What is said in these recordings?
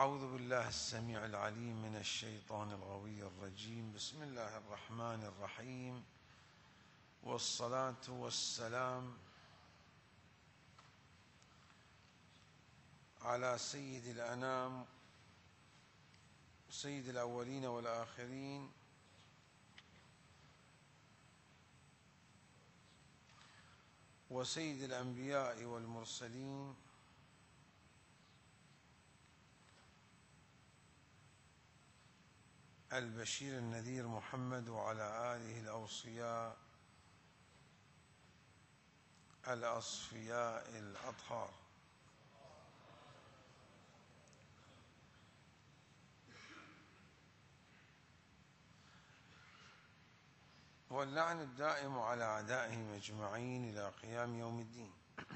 أعوذ بالله السميع العليم من الشيطان الغوي الرجيم. بسم الله الرحمن الرحيم، والصلاة والسلام على سيد الأنام، سيد الأولين والآخرين، وسيد الأنبياء والمرسلين، البشير النذير محمد، وعلى آله الأوصياء الأصفياء الأطهار. واللعن الدائم على أعدائهم أجمعين إلى قيام يوم الدين.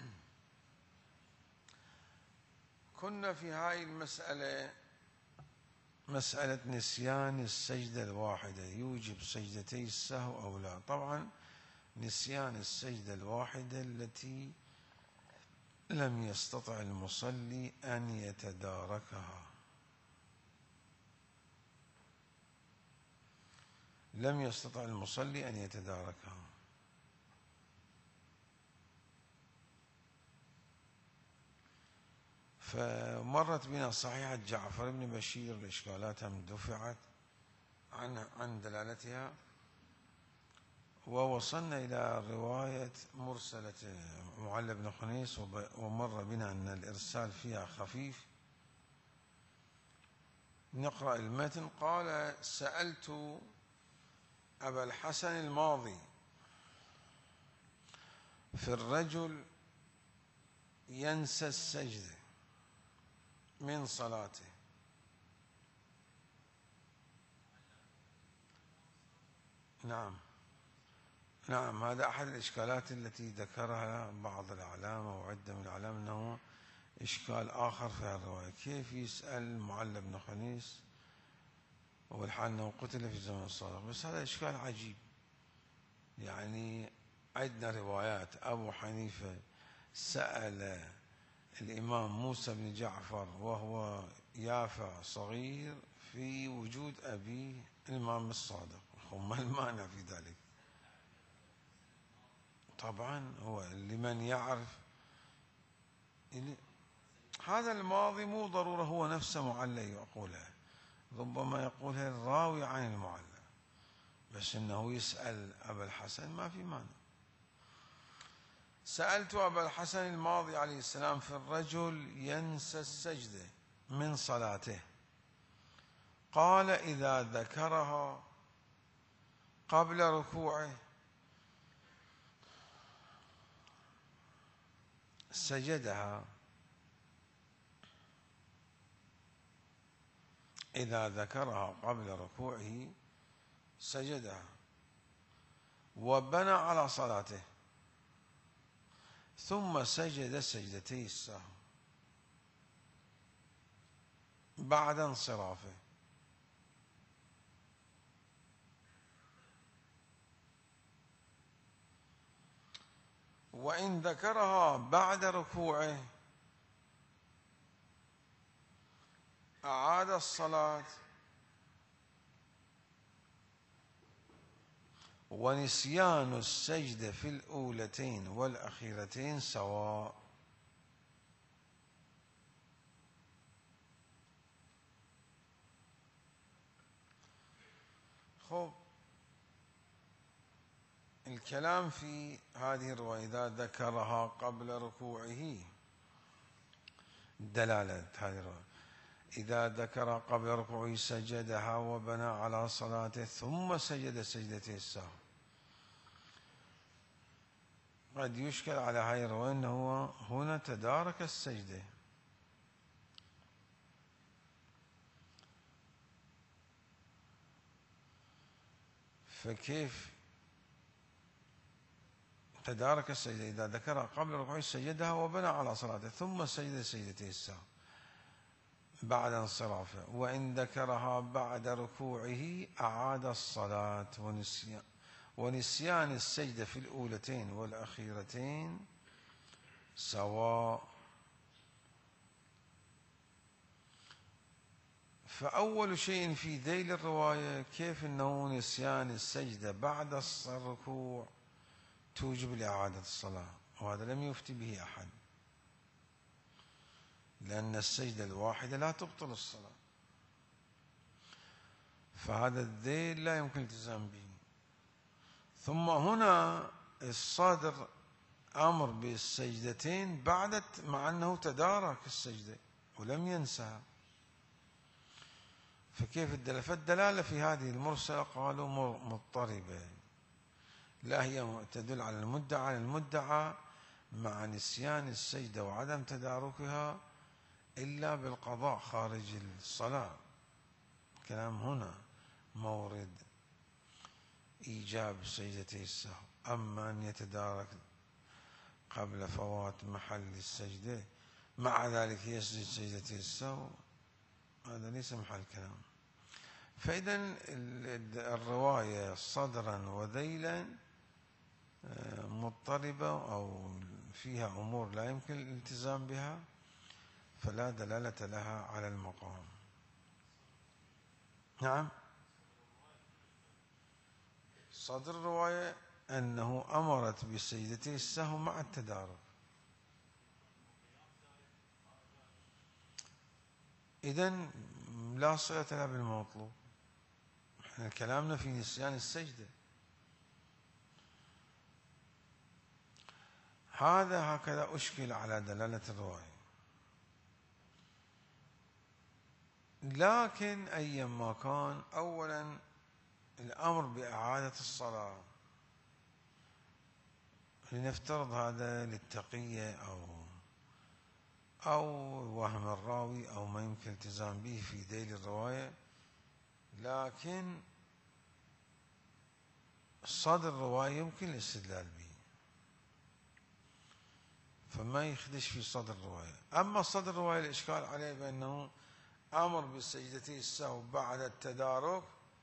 كنا في هاي المسألة، مسألة نسيان السجدة الواحدة يوجب سجدتي السهو أو لا. طبعا نسيان السجدة الواحدة التي لم يستطع المصلي أن يتداركها، لم يستطع المصلي أن يتداركها. فمرت بنا صحيحة جعفر بن بشير، الإشكالات دفعت عن دلالتها، ووصلنا إلى رواية مرسلة معل بن خنيس، ومر بنا أن الإرسال فيها خفيف. نقرأ المتن. قال: سألت أبا الحسن الماضي في الرجل ينسى السجدة من صلاته. نعم، هذا أحد الإشكالات التي ذكرها بعض الأعلام أو عدة من الأعلام، أنه إشكال آخر في الرواية. كيف يسأل معل بن خنيس والحال أنه قتل في زمن الصادق؟ بس هذا إشكال عجيب. يعني عندنا روايات أبو حنيفة سأل الإمام موسى بن جعفر وهو يافع صغير في وجود أبيه الإمام الصادق، ما المانع في ذلك؟ طبعا هو لمن يعرف هذا الماضي مو ضرورة هو نفسه معلّ يقولها، ربما يقولها الراوي عن المعلّ، بس إنه يسأل أبا الحسن ما في مانع. سألت أبا الحسن الماضي عليه السلام في الرجل ينسى السجدة من صلاته، قال: إذا ذكرها قبل ركوعه سجدها، إذا ذكرها قبل ركوعه سجدها وبنى على صلاته، ثم سجد سجدتي السهو بعد انصرافه. وإن ذكرها بعد ركوعه أعاد الصلاة، ونسيان السجدة في الأولتين والأخيرتين سواء. خب، الكلام في هذه الرواية إذا ذكرها قبل ركوعه، دلالة هذه الرواية إذا ذكر قبل ركوعه سجدها وبنى على صلاته ثم سجد سجدتي السهو. قد يشكل على هذه الرواية أنه هنا تدارك السجدة، فكيف تدارك السجدة؟ إذا ذكرها قبل ركوعه سجدها وبنى على صلاته ثم سجد سجدتي السهو بعد انصرافه، وإن ذكرها بعد ركوعه أعاد الصلاة ونسيان السجدة في الأولتين والأخيرتين سواء. فأول شيء في ذيل الرواية كيف أنه نسيان السجدة بعد الركوع توجب لإعادة الصلاة، وهذا لم يفتي به أحد، لأن السجدة الواحدة لا تبطل الصلاة، فهذا الذيل لا يمكن الالتزام به. ثم هنا الصادر أمر بالسجدتين بعد، مع أنه تدارك السجدة ولم ينسها، فكيف الدلالة؟ فالدلالة في هذه المرسلة قالوا مضطربة، لا هي تدل على المدعى مع نسيان السجدة وعدم تداركها إلا بالقضاء خارج الصلاة. كلام هنا مورد إيجاب سجدتي السهو، أما أن يتدارك قبل فوات محل السجدة مع ذلك يسجد سجدتي السهو، هذا ليس محل كلام. فإذا الرواية صدرا وذيلا مضطربة أو فيها أمور لا يمكن الالتزام بها، فلا دلالة لها على المقام. نعم، صدر الرواية أنه أمرت بسجدتي السهو مع التدارك، إذن لا صلة لها بالمطلوب. احنا كلامنا في نسيان السجدة، هذا هكذا أشكل على دلالة الرواية. لكن أيما كان، أولا الأمر بإعادة الصلاة، لنفترض هذا للتقية أو وهم الراوي أو ما يمكن الالتزام به في ذيل الرواية، لكن صدر الرواية يمكن الاستدلال به، فما يخدش في صدر الرواية. أما صدر الرواية الإشكال عليه بأنه أمر بالسجدتي السهو بعد التدارك،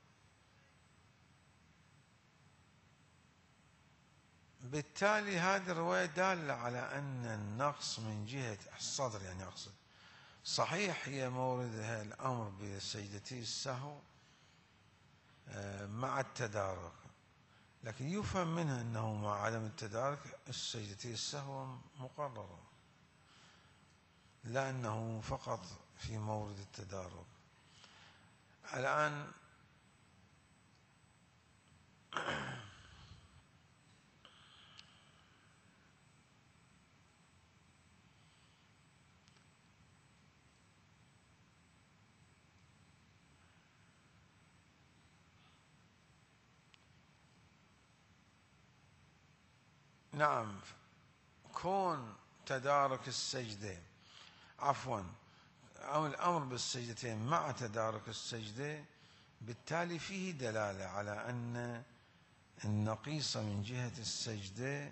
بالتالي هذه الرواية دالة على أن النقص من جهة الصدر، يعني أقصد صحيح هي موردها الأمر بسجدتي السهو مع التدارك، لكن يفهم منها أنه مع عدم التدارك السجدتي السهو مقررة، لا أنه فقط في مورد التدارك. الآن نعم، كون تدارك السجدة أو الأمر بالسجدتين مع تدارك السجدة، بالتالي فيه دلالة على أن النقيص من جهة السجدة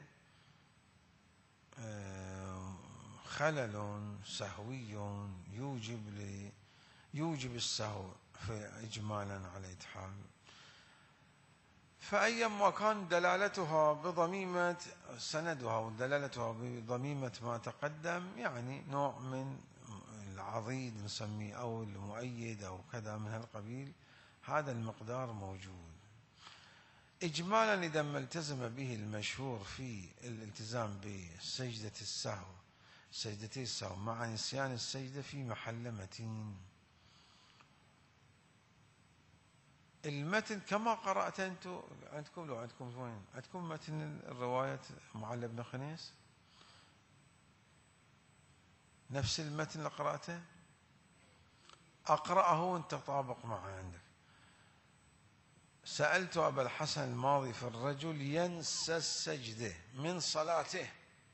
خلل سهوي يوجب السهو في إجمالا على إتحال. فأيما كان دلالتها بضميمة سندها ودلالتها بضميمة ما تقدم، يعني نوع من العضيد نسميه أو المؤيد أو كذا من هالقبيل، هذا المقدار موجود. إجمالا إذا ما التزم به المشهور في الالتزام بسجدة السهو، سجدتي السهو مع نسيان السجدة في محل متين. المتن كما قرأت أنتم عندكم، لو عندكم وين عندكم متن الرواية معل بن خنيس، نفس المتن اللي قرأته أقرأه وأنت تطابق معه عندك. سألت أبا الحسن الماضي في الرجل ينسى السجدة من صلاته،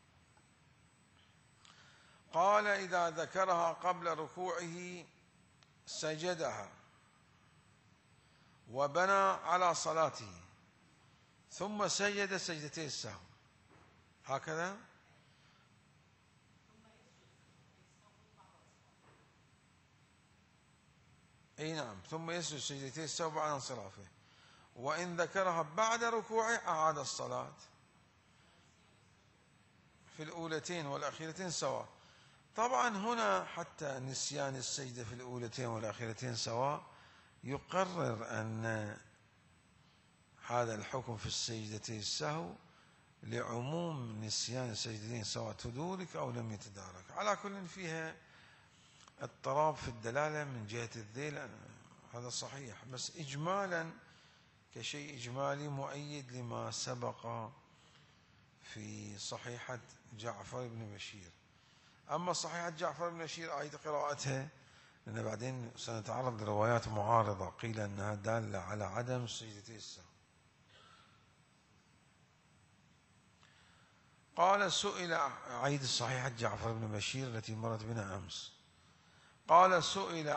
قال إذا ذكرها قبل ركوعه سجدها وبنى على صلاته ثم سجد سجدتي السهو، هكذا. اي نعم، ثم يسجد سجدتي السهو بعد انصرافه، وإن ذكرها بعد ركوعه أعاد الصلاة، في الأولتين والأخيرتين سواء. طبعا هنا حتى نسيان السجدة في الأولتين والأخيرتين سواء، يقرر أن هذا الحكم في السجدتين السهو لعموم نسيان السجدتين سواء تدرك أو لم يتدارك. على كل فيها اضطراب في الدلالة من جهة الذيل، هذا صحيح، بس إجمالا كشيء إجمالي مؤيد لما سبق في صحيحة جعفر بن بشير. أما صحيحة جعفر بن بشير أعيد قراءتها، لأن بعدين سنتعرض لروايات معارضة قيل أنها دالة على عدم سجدتي السهو. قال سئل، أعيد صحيحة جعفر بن بشير التي مرت بنا أمس. قال سئل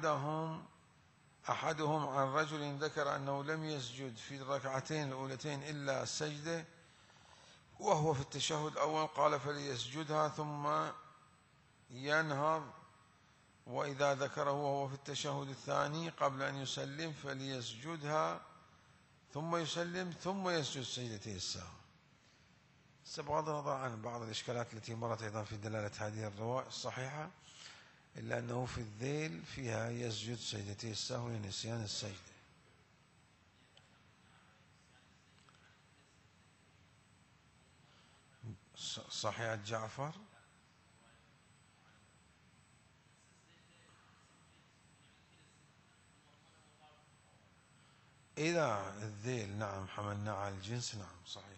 أحدهم عن رجل ذكر أنه لم يسجد في الركعتين الأولتين إلا السجدة وهو في التشهد الأول، قال فليسجدها ثم ينهض، وإذا ذكره وهو في التشهد الثاني قبل أن يسلم فليسجدها ثم يسلم ثم يسجد سجدتي السهو. بغض النظر عن بعض الإشكالات التي مرت أيضا في دلالة هذه الرواية الصحيحة، إلا أنه في الذيل فيها يسجد سجدتي السهو لنسيان السجدة. صحيحة جعفر إذا الذيل نعم حملنا على الجنس، نعم صحيح.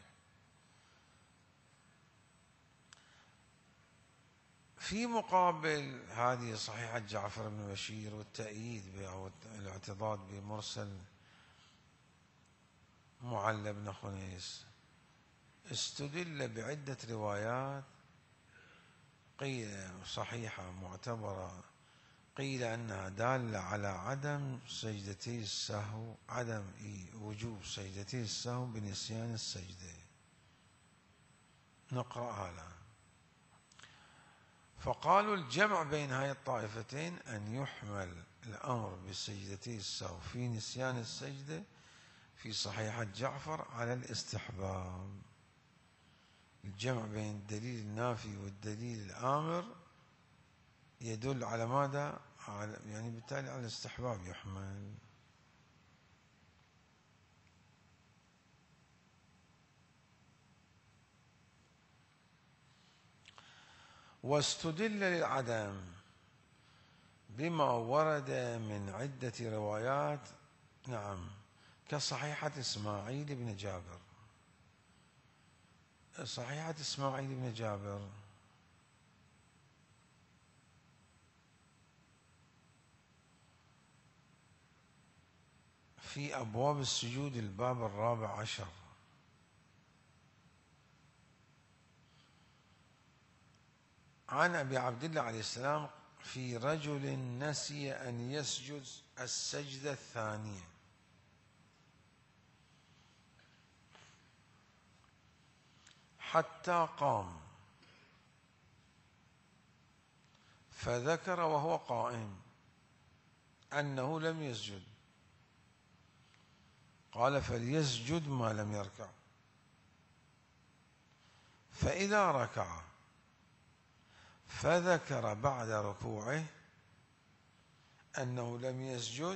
في مقابل هذه صحيحة جعفر بن بشير والتأييد أو الاعتضاد بمرسل معل بن خنيس، استدل بعدة روايات قيل صحيحة معتبرة، قيل أنها دالة على عدم سجدتي السهو، عدم وجوب سجدتي السهو بنسيان السجدة. نقرأها الآن. فقالوا الجمع بين هاي الطائفتين أن يحمل الأمر بسجدتي السهو في نسيان السجدة في صحيحة جعفر على الاستحباب. الجمع بين الدليل النافي والدليل الآمر يدل على ماذا؟ يعني بالتالي على الاستحباب يحمل. واستدل للعدم بما ورد من عدة روايات، نعم، كصحيحة إسماعيل بن جابر. صحيحة إسماعيل بن جابر في أبواب السجود الباب 14، عن أبي عبد الله عليه السلام في رجل نسي أن يسجد السجدة الثانية حتى قام فذكر وهو قائم أنه لم يسجد، قال فليسجد ما لم يركع، فإذا ركع فذكر بعد ركوعه أنه لم يسجد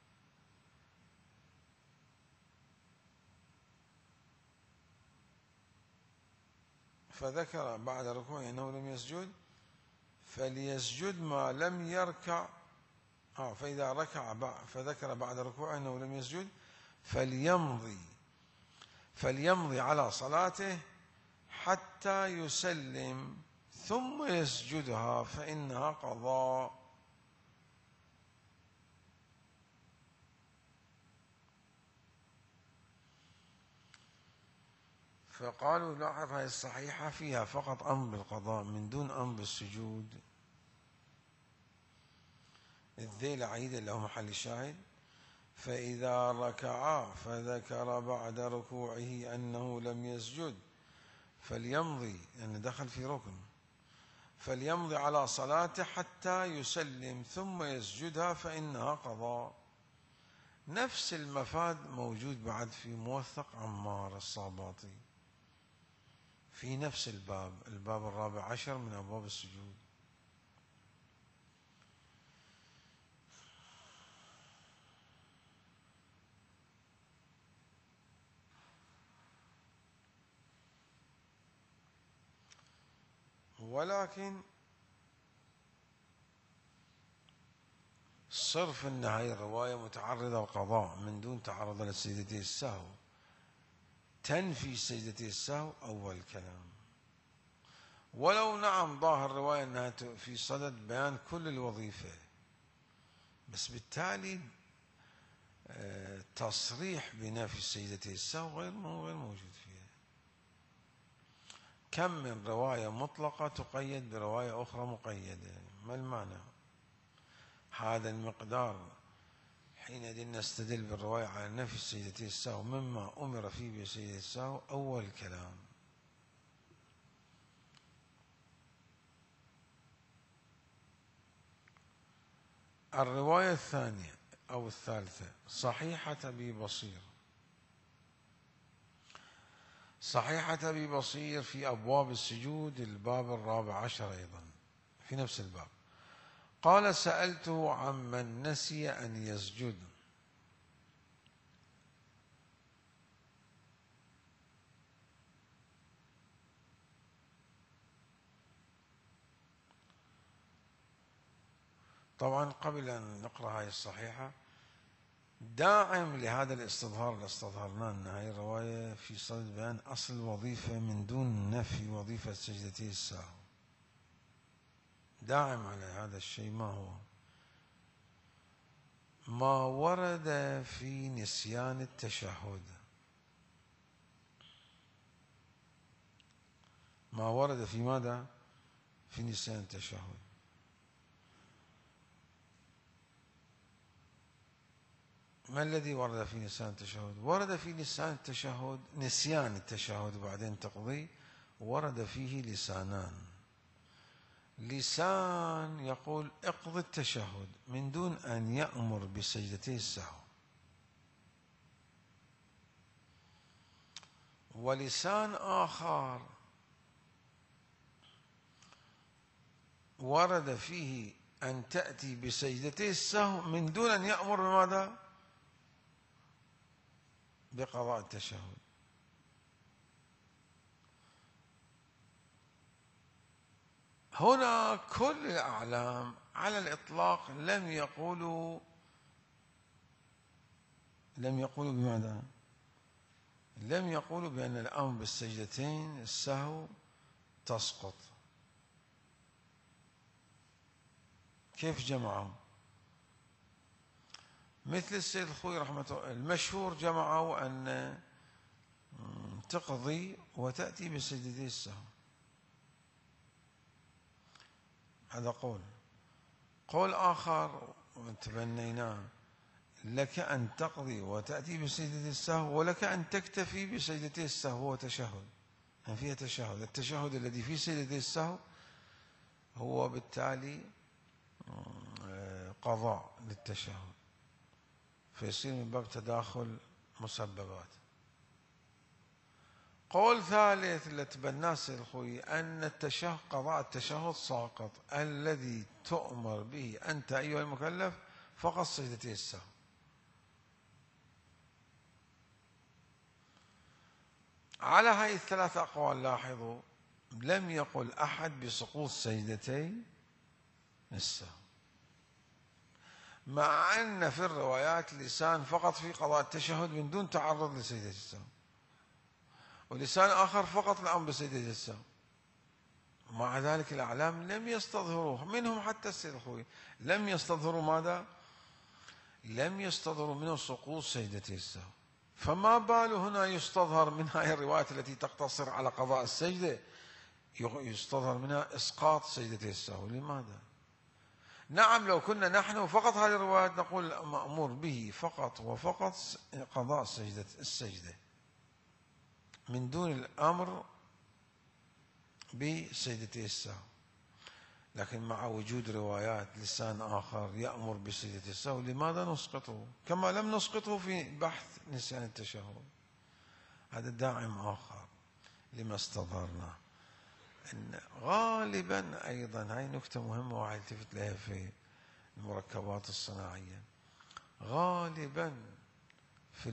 فليسجد ما لم يركع. فإذا ركع فذكر بعد ركوعه أنه لم يسجد فليمضي على صلاته حتى يسلم ثم يسجدها فإنها قضاء. فقالوا لاحظ هذه الصحيحة فيها فقط أمر بالقضاء من دون أمر بالسجود. الذيل عيد له محل الشاهد. فإذا ركع فذكر بعد ركوعه أنه لم يسجد فليمضي، لأنه دخل في ركن، فليمضي على صلاته حتى يسلم ثم يسجدها فإنها قضاء. نفس المفاد موجود بعد في موثق عمار الصاباطي في نفس الباب 14 من أبواب السجود. ولكن صرف أن هاي الرواية متعرضة القضاء من دون تعرض لسجدتي السهو تنفي سجدتي السهو أول كلام، ولو نعم ظاهر الرواية أنها في صدد بيان كل الوظيفة، بس بالتالي تصريح بنفي سجدتي السهو غير موجود فيها. كم من رواية مطلقة تقيد برواية أخرى مقيدة، ما المعنى؟ هذا المقدار حينئذ نستدل بالرواية على نفي سجدتي السهو مما أمر فيه بسجدتي السهو أول كلام. الرواية الثانية أو الثالثة صحيحة أبي بصير. صحيحة أبي بصير في أبواب السجود الباب 14 أيضا في نفس الباب. قال سألته عمن نسي أن يسجد طبعا قبل أن نقرأ هاي الصحيحة داعم لهذا الاستظهار اللي استظهرناه أن هاي الرواية في صدد بيان أصل الوظيفة من دون نفي وظيفة سجدتي السهو. داعم على هذا الشيء ما هو؟ ما ورد في نسيان التشهد، ما ورد في ماذا؟ في نسيان التشهد. ما الذي ورد في نسيان التشهد؟ ورد في نسيان التشهد وبعدين تقضي، ورد فيه لسانان. لسان يقول اقضي التشهد من دون أن يأمر بسجدتي السهو، ولسان آخر ورد فيه أن تأتي بسجدتي السهو من دون أن يأمر بماذا؟ بقضاء التشهد. هنا كل الأعلام على الإطلاق لم يقولوا بماذا؟ لم يقولوا بأن الأمر بالسجدتين السهو تسقط. كيف جمعوا؟ مثل السيد الخوي رحمة الله المشهور جمعوا أن تقضي وتأتي بسجدتي السهو. هذا قول آخر تبنيناه لك أن تقضي وتأتي بسجدتي السهو ولك أن تكتفي بسجدتي السهو وتشهد، يعني فيها تشهد. التشهد الذي فيه سجدتي السهو هو بالتالي قضاء للتشهد، فيصير من باب تداخل مسببات. قول ثالث اللي تبناه السيد الخوي أن قضاء التشهد ساقط، الذي تؤمر به أنت أيها المكلف فقط سجدتي السهو. على هاي الثلاث أقوال لاحظوا لم يقل أحد بسقوط سجدتي السهو، مع أن في الروايات لسان فقط في قضاء التشهد من دون تعرض لسجدة السهو، ولسان آخر فقط الأمر بسجدة السهو. مع ذلك الأعلام لم يستظهروه، منهم حتى السيد الخوي لم يستظهروا ماذا؟ لم يستظهروا منه سقوط سجدة السهو. فما بال هنا يستظهر من هذه الروايات التي تقتصر على قضاء السجدة يستظهر منها إسقاط سجدة السهو؟ لماذا؟ نعم لو كنا نحن فقط هذه الروايات نقول مأمور به فقط وفقط قضاء السجدة من دون الأمر بسجدة السهو، لكن مع وجود روايات لسان آخر يأمر بسجدة السهو لماذا نسقطه؟ كما لم نسقطه في بحث نسيان التشهد. هذا داعم آخر لما استظهرناه. إن غالبا أيضا هاي نكتة مهمة وواحد يلتفت لها في المركبات الصناعية، غالبا في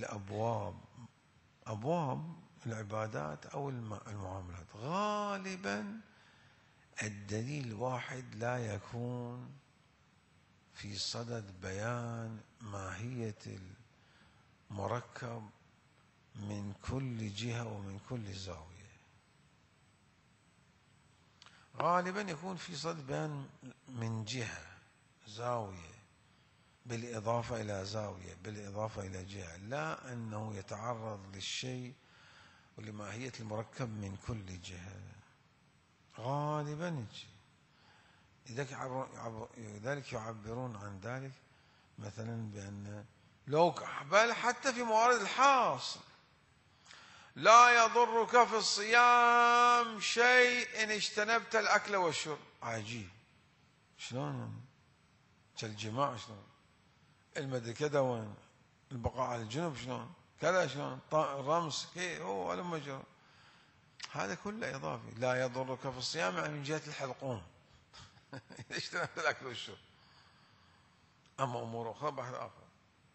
أبواب العبادات أو المعاملات غالبا الدليل واحد لا يكون في صدد بيان ماهية المركب من كل جهة ومن كل زاوية. غالبا يكون في صدد بيان من جهة، زاوية، بالإضافة إلى زاوية، بالإضافة إلى جهة، لا أنه يتعرض للشيء ولماهية المركب من كل جهة. غالبا يجي لذلك يعبرون عن ذلك مثلا بأن لو بل حتى في موارد الحاصل لا يضرك في الصيام شيء إن اجتنبت الأكل والشرب. عجيب، شلون كالجماع، شلون المدري كذا، وين البقاء على الجنوب، شلون كذا، شلون الرمس كي هو ولا مجرى. هذا كله إضافي. لا يضرك في الصيام يعني من جهة الحلقوم اجتنبت الأكل والشرب. أما أمور أخرى بحث آخر.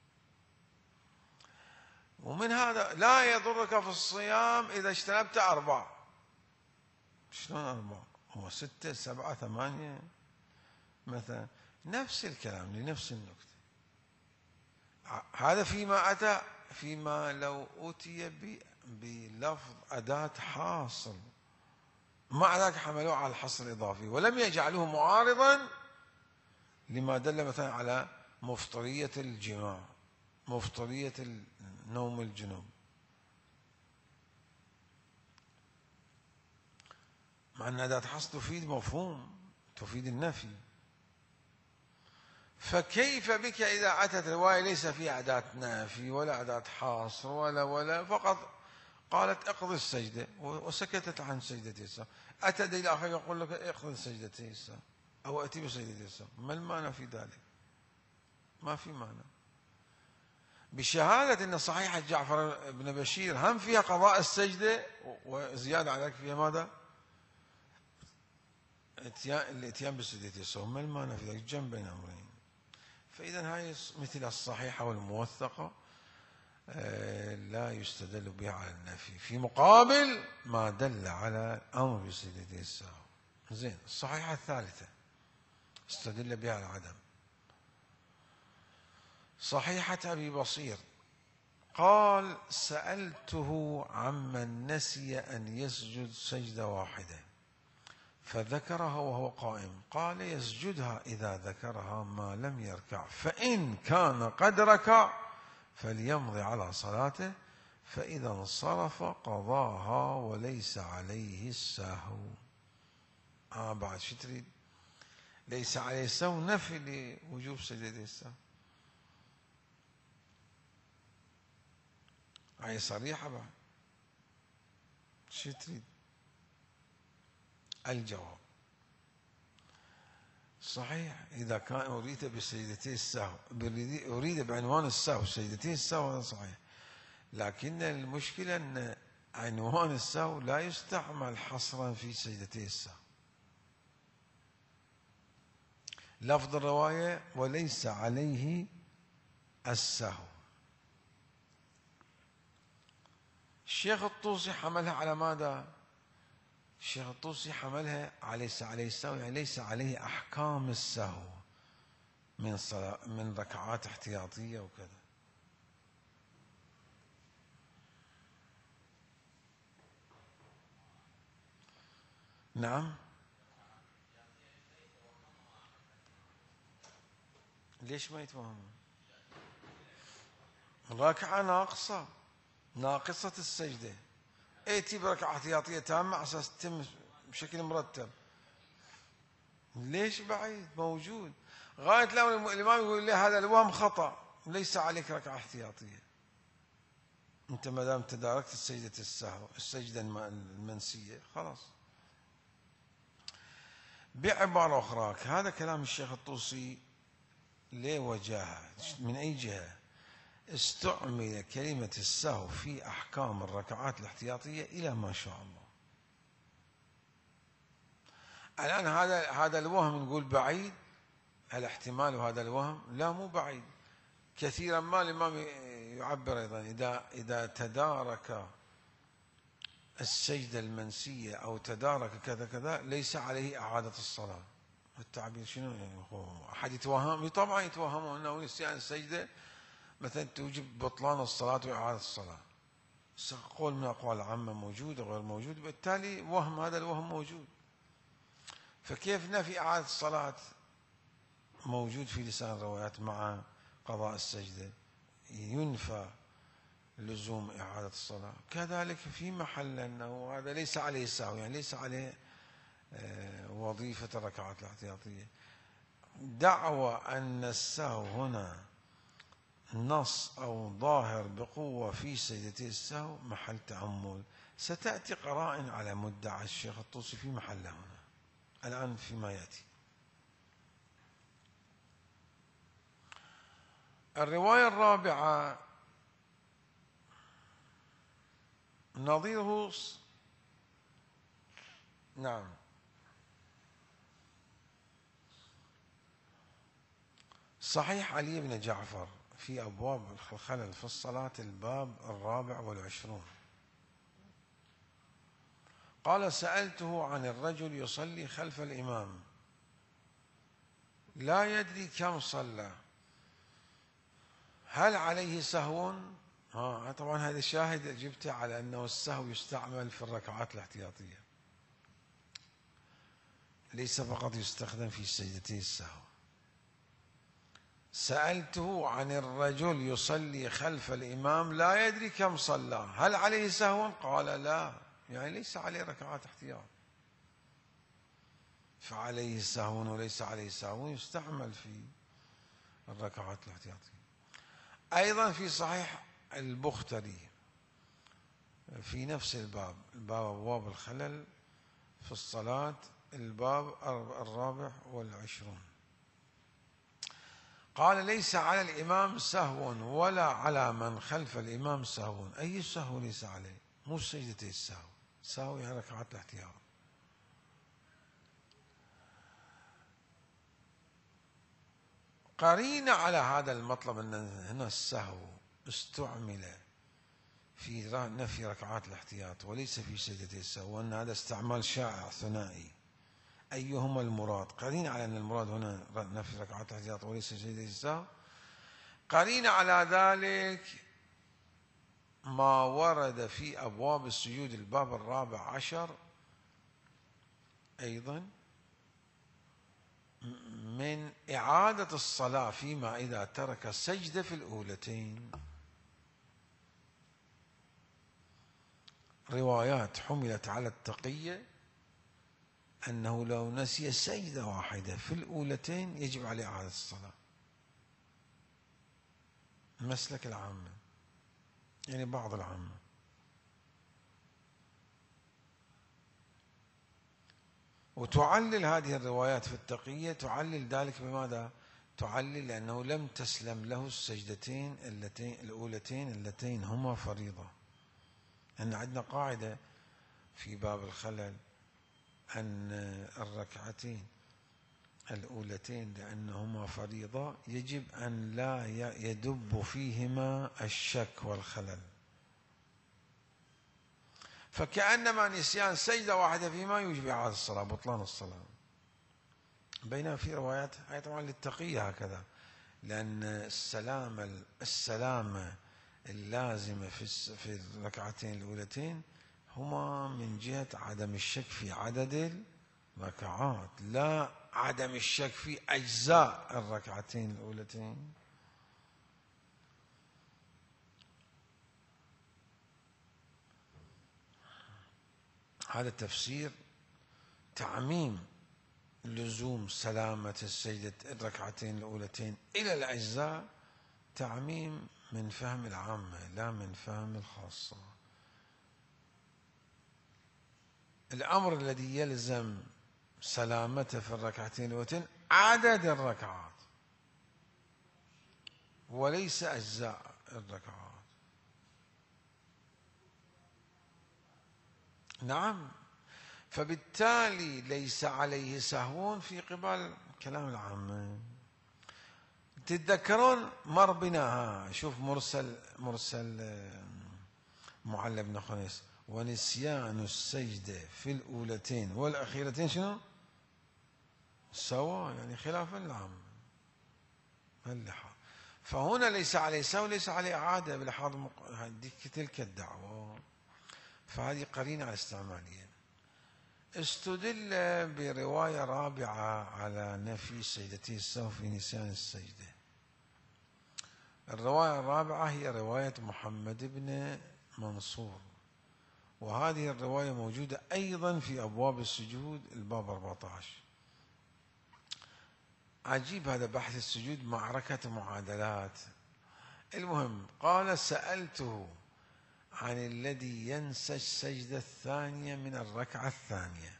ومن هذا لا يضرك في الصيام إذا اجتنبت 4. شلون 4؟ هو 6 7 8 مثلا، نفس الكلام لنفس النكتة. هذا فيما أتى، فيما لو أتي بلفظ أداة حاصل، مع ذلك حملوه على الحصر الإضافي ولم يجعلوه معارضا لما دل مثلا على مفطرية الجماع، مفطرية نوم الجنوب، مع أن أداة حصر تفيد مفهوم، تفيد النفي. فكيف بك إذا أتت رواية ليس فيها أداة نافي ولا أداة حاصر ولا فقط قالت اقضي السجدة وسكتت عن سجدة السهو، أتى دليل آخر يقول لك اقضي سجدة السهو أو أتي بسجدة السهو، ما المعنى في ذلك؟ ما في معنى. بشهادة أن صحيحة جعفر بن بشير هم فيها قضاء السجدة وزيادة على ذلك فيها ماذا؟ الاتيان بسجدة السهو، ما المعنى في ذلك؟ جمع بين أمرين. فإذا هاي مثل الصحيحة والموثقة لا يستدل بها على النفي، في مقابل ما دل على الأمر بسجدة السهو. زين، الصحيحة الثالثة استدل بها على العدم، صحيحة أبي بصير قال سألته عمن نسي أن يسجد سجدة واحدة فذكرها وهو قائم، قال يسجدها إذا ذكرها ما لم يركع، فإن كان قد ركع فليمضي على صلاته، فإذا انصرف قضاها وليس عليه السهو. بعد شو تريد؟ ليس عليه السهو نفي لوجوب سجدة السهو، هاي صريحة. بعد شو تريد؟ الجواب صحيح إذا كان أريد بسجدتي السهو، أريد بعنوان السهو سجدتي السهو، هذا صحيح، لكن المشكلة أن عنوان السهو لا يستعمل حصرا في سجدتي السهو. لفظ الرواية وليس عليه السهو، الشيخ الطوسي حملها على ماذا؟ الشيخ الطوسي حملها على ليس عليه السهو، يعني ليس عليه أحكام السهو من ركعات احتياطية وكذا. نعم، ليش ما يتوهم؟ ركعة ناقصة، ناقصة السجدة، ائتي بركعة احتياطية تامة على أساس تتم بشكل مرتب. ليش بعيد؟ موجود. غاية لو الإمام يقول لي هذا الوهم خطأ، ليس عليك ركعة احتياطية، أنت ما دام تداركت السجدة السهو، السجدة المنسية، خلاص. بعبارة أخرى، هذا كلام الشيخ الطوسي ليه وجاهه؟ من أي جهة؟ استعمل كلمة السهو في أحكام الركعات الاحتياطية إلى ما شاء الله. الآن هذا الوهم نقول بعيد الاحتمال، وهذا الوهم لا مو بعيد. كثيرا ما الإمام يعبر أيضا إذا تدارك السجدة المنسية أو تدارك كذا كذا ليس عليه إعادة الصلاة. التعبير شنو يعني؟ أحد يتوهم؟ طبعا يتوهمون أنه نسيان السجدة مثلا توجب بطلان الصلاة وإعادة الصلاة. قول من الأقوال العامة موجود وغير موجود، بالتالي وهم، هذا الوهم موجود. فكيف نفي إعادة الصلاة موجود في لسان الروايات مع قضاء السجدة؟ ينفى لزوم إعادة الصلاة. كذلك في محل أنه هذا ليس عليه سهو، يعني ليس عليه وظيفة الركعات الاحتياطية. دعوى أن السهو هنا نص أو ظاهر بقوة في سجدتي السهو محل تأمل. ستأتي قرائن على مدعى الشيخ الطوسي في محله هنا الآن فيما يأتي. الرواية الرابعة نظيره نعم صحيح علي بن جعفر في أبواب الخلل في الصلاة الباب 24. قال: سألته عن الرجل يصلي خلف الإمام لا يدري كم صلى، هل عليه سهو؟ طبعا هذا الشاهد جبته على أنه السهو يستعمل في الركعات الاحتياطية، ليس فقط يستخدم في سجدتي السهو. سألته عن الرجل يصلي خلف الإمام لا يدري كم صلى، هل عليه سهو؟ قال لا، يعني ليس عليه ركعات احتياط. فعليه سهو وليس عليه سهو يستعمل في الركعات الاحتياطية. أيضا في صحيح البختري في نفس الباب، أبواب الخلل في الصلاة، الباب 24، قال: ليس على الإمام سهو ولا على من خلف الإمام سهو. أي سهو ليس عليه؟ مو سجدتي السهو، سهو يعني ركعات الاحتياط. قرينة على هذا المطلب أن هنا السهو استعمل في نفي ركعات الاحتياط وليس في سجدتي السهو، وأن هذا استعمال شائع ثنائي. أيهما المراد؟ قرينة على أن المراد هنا نفي ركعات الاحتياط وليس سجدتي السهو. قرينة على ذلك ما ورد في أبواب السجود الباب 14 أيضا من إعادة الصلاة فيما إذا ترك السجدة في الأولتين. روايات حملت على التقية أنه لو نسي سجدة واحدة في الأولتين يجب عليه إعادة الصلاة. مسلك العامة، يعني بعض العامة. وتعلل هذه الروايات في التقية، تعلل ذلك بماذا؟ تعلل لأنه لم تسلم له السجدتين الأولتين اللتين هما فريضة. أن عندنا قاعدة في باب الخلل أن الركعتين الأولتين لأنهما فريضة يجب أن لا يدب فيهما الشك والخلل، فكأنما نسيان سجدة واحدة فيما يوجب إعادة الصلاة، بطلان الصلاة. بينما في روايات هي طبعا للتقية هكذا، لأن السلامة اللازمة في الركعتين الأولتين هما من جهة عدم الشك في عدد الركعات، لا عدم الشك في أجزاء الركعتين الأولتين. هذا تفسير تعميم لزوم سلامة السجدة الركعتين الأولتين إلى الأجزاء، تعميم من فهم العامة لا من فهم الخاصة. الأمر الذي يلزم سلامته في الركعتين الأولتين عدد الركعات وليس أجزاء الركعات. نعم، فبالتالي ليس عليه سهو في قبال كلام العامة. تتذكرون مر بنا شوف مرسل معل بن خنيس، ونسيان السجدة في الأولتين والأخيرتين شنو؟ سواء، يعني خلافا العام اللحاظ. فهنا ليس عليه سهو، ليس عليه إعادة بلحاظ تلك الدعوة، فهذه قرينة على استعمالية. استدل برواية رابعة على نفي سجدتي السهو في نسيان السجدة. الرواية الرابعة هي رواية محمد بن منصور، وهذه الرواية موجودة أيضا في أبواب السجود الباب 14. عجيب هذا بحث السجود، معركة معادلات. المهم قال: سألته عن الذي ينسى السجدة الثانية من الركعة الثانية،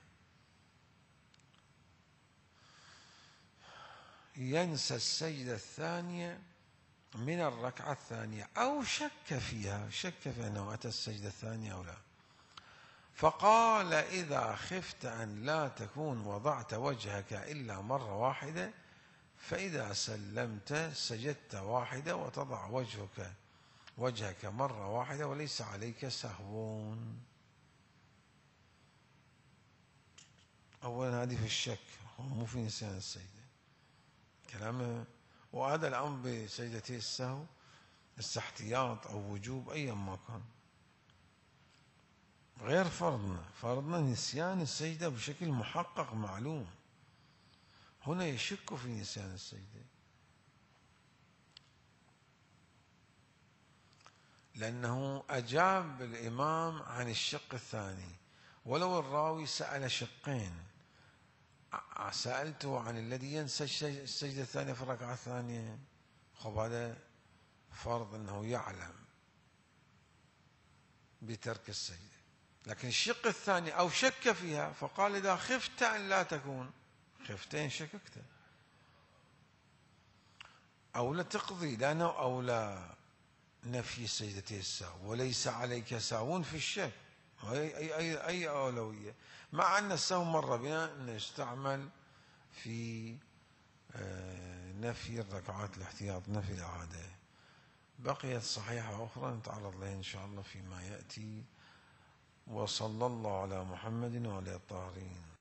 ينسى السجدة الثانية من الركعة الثانية أو شك فيها، شك في أنه أتى السجدة الثانية أو لا، فقال: إذا خفت أن لا تكون وضعت وجهك إلا مرة واحدة، فإذا سلمت سجدت واحدة وتضع وجهك مرة واحدة وليس عليك سهو. أولا هذه في الشك، مو في نسيان السجدة كلامه. وهذا الأمر بسجدتي السهو احتياط أو وجوب أيا ما كان، غير فرضنا نسيان السجدة بشكل محقق معلوم. هنا يشك في نسيان السجدة لأنه أجاب الإمام عن الشق الثاني، ولو الراوي سأل شقين، سألته عن الذي ينسى السجدة الثانية في الركعة الثانية، خب هذا فرض أنه يعلم بترك السجدة. لكن الشق الثاني أو شك فيها، فقال: إذا خفت أن لا تكون، خفتين شككت، أو لا تقضي، لأنه أولى نفي سجدتي السهو وليس عليك سهو في الشك. أي أولوية، مع أن السهو مر بنا أنه يستعمل في نفي الركعات الاحتياط، نفي الإعادة. بقيت صحيحة أخرى نتعرض لها إن شاء الله فيما يأتي. وصلى الله على محمد وعلى الطاهرين.